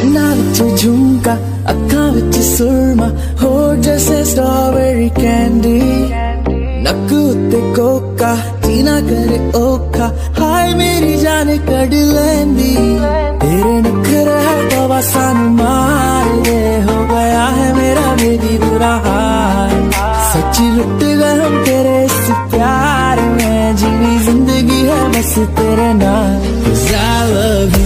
ਕੰਨਾਂ ਵਿੱਚ ਝੁਮਕਾ, ਅੱਖਾਂ ਵਿੱਚ ਸੁਰਮਾ, ਹੋਠ ਜੈਸੇ स्ट्रॉबेरी कैंडी, नक उत्ते कोका, जीना करे औखा, हाय मेरी जान कड़ लैंदी। तेरे नखरे हवा सानू मार दे, हो गया है मेरा बेबी बुरा हाल। सच्ची लुट गए हम तेरे इस प्यार में, जीनी जिंदगी है बस तेरे नाल। 'Cause I love you।